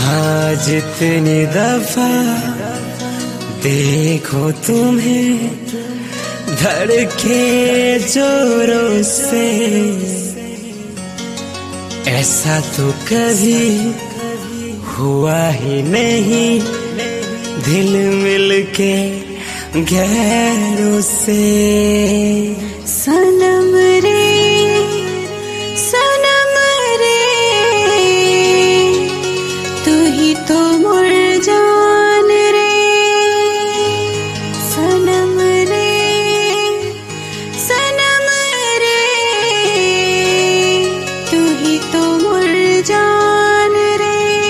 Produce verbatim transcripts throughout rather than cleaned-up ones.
हाँ जितनी दफा देखो तुम्हें धड़के जोरों से, ऐसा तो कभी हुआ ही नहीं दिल मिलके गैरों से। सनम रे सनम रे तू ही तो मोर जान रे। सनम रे सनम रे तू ही तो मोर जान रे।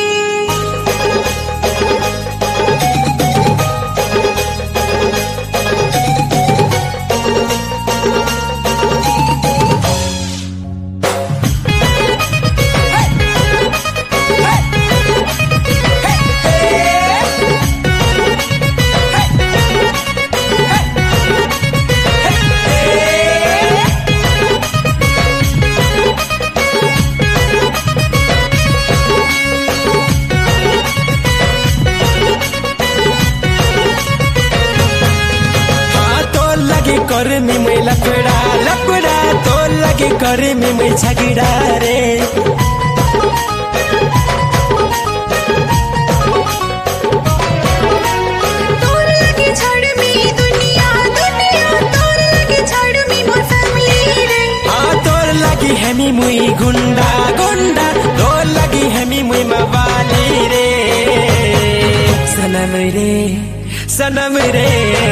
करे में मैं लकड़ा लकड़ा तो लगे करे में मैं झगड़ा रे। तोर लगे छड़ में दुनिया दुनिया तोर लगे छड़ में मोर फैमिली रे। हाँ तोर लगी है मी मुई गुंडा गुंडा तोर लगी है मी मुई मवाली रे। सनम रे सनम रे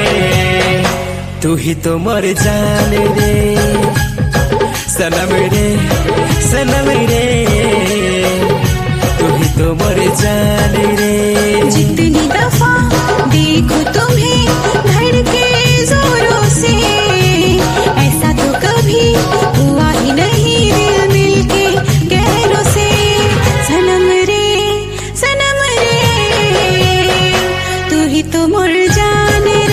तू ही तो मोर जान रे। सनम रे सनम रे तू ही तो मोर जान रे। जितनी दफा देखो तुम्हें धड़के जोरों से, ऐसा तो कभी हुआ ही नहीं दिल मिलके गैरों से। सनम रे सनम रे तू ही तो मोर जान रे।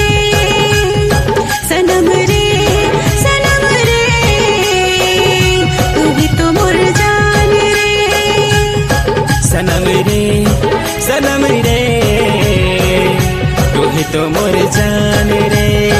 सनम रे सनम रे तू ही तो मोर जान रे। सनम रे सनम रे तू ही तो मोर जान रे।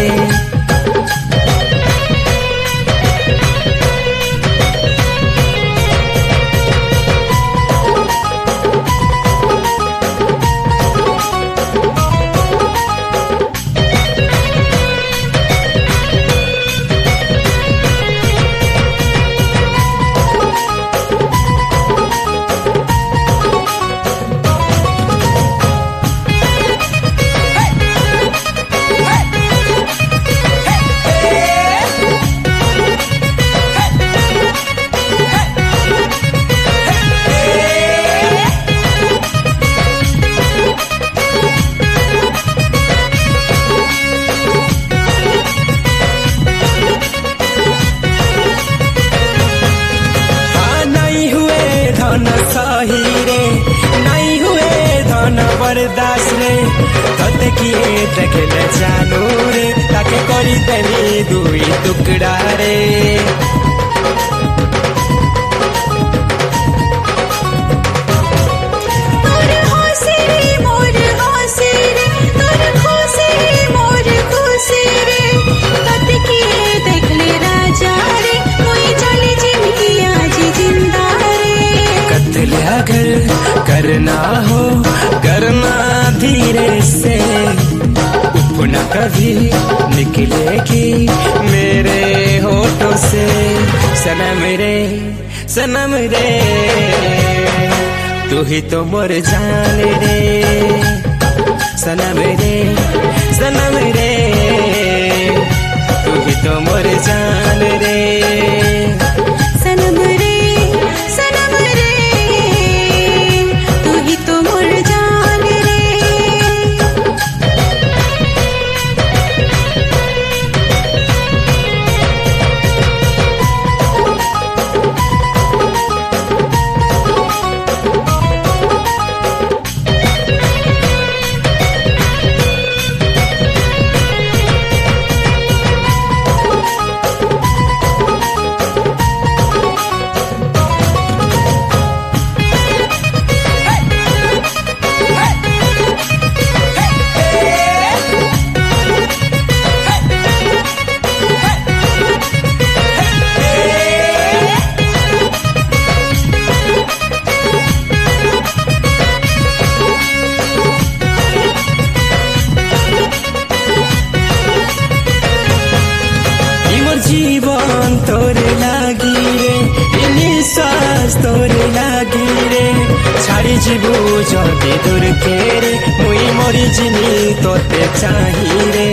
सही रे नहीं हुए धन बर्दाश्त रे तत किए देख न जानू रे ताके करी देनी दुई टुकड़ा रे। तोर होशी रे मोर होशी रे तोर खुशी मोर खुशी रे तत किए देख ले राजा रे कोई चले जिंदगी आज जिंदा रे। कत्ल अगर करना हो करना धीरे से, उपना कभी निकलेगी मेरे होठों से। सनम रे सनम रे तू ही तो मोर जान रे। सनम रे सनम रे तू ही तो मोर जान रे। सनम रे सनम रे तू ही तो मोर जान रे। खास तोरे लागी रे छाड़ी जीबू जदि दूर के रे मुई मरी जिमी तोते चाही रे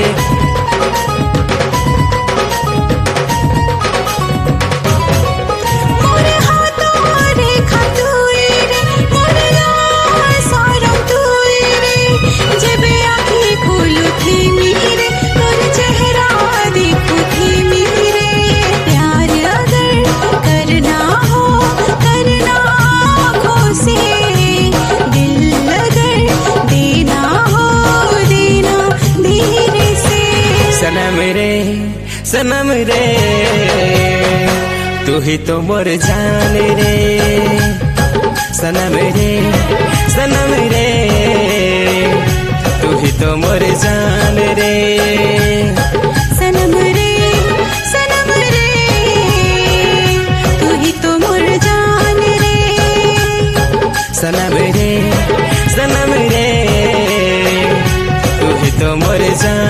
सनम रे सनम रे तू ही तो मोर जान रे सनम रे सनम रे तू ही तो मोर जान रे सनम रे सनम रे तू ही तो मोर जान रे सनम रे सनम रे तू ही तो मोर जान